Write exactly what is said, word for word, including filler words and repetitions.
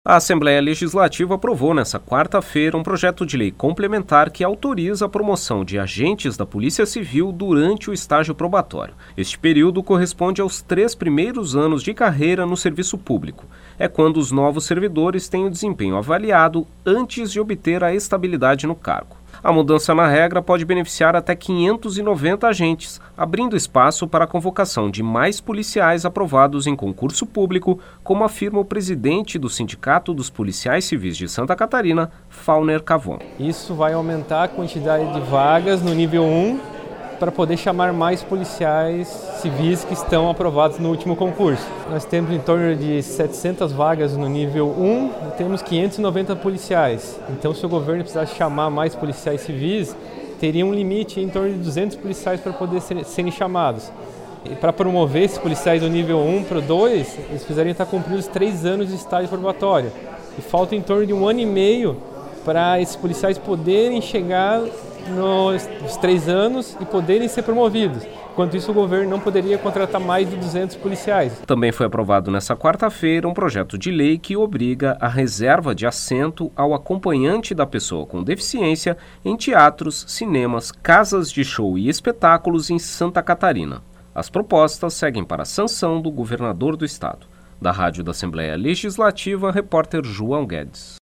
A Assembleia Legislativa aprovou nesta quarta-feira um projeto de lei complementar que autoriza a promoção de agentes da Polícia Civil durante o estágio probatório. Este período corresponde aos três primeiros anos de carreira no serviço público. É quando os novos servidores têm o desempenho avaliado antes de obter a estabilidade no cargo. A mudança na regra pode beneficiar até quinhentos e noventa agentes, abrindo espaço para a convocação de mais policiais aprovados em concurso público, como afirma o presidente do Sindicato dos Policiais Civis de Santa Catarina, Fauner Cavon. Isso vai aumentar a quantidade de vagas no nível um para poder chamar mais policiais civis que estão aprovados no último concurso. Nós temos em torno de setecentas vagas no nível um e temos quinhentos e noventa policiais. Então, se o governo precisasse chamar mais policiais civis, teria um limite em torno de duzentos policiais para poder ser, serem chamados. E para promover esses policiais do nível um para o dois, eles precisariam estar cumprindo os três anos de estágio probatório. E falta em torno de um ano e meio para esses policiais poderem chegar nos três anos e poderem ser promovidos. Enquanto isso, o governo não poderia contratar mais de duzentos policiais. Também foi aprovado nesta quarta-feira um projeto de lei que obriga a reserva de assento ao acompanhante da pessoa com deficiência em teatros, cinemas, casas de show e espetáculos em Santa Catarina. As propostas seguem para a sanção do governador do estado. Da Rádio da Assembleia Legislativa, repórter João Guedes.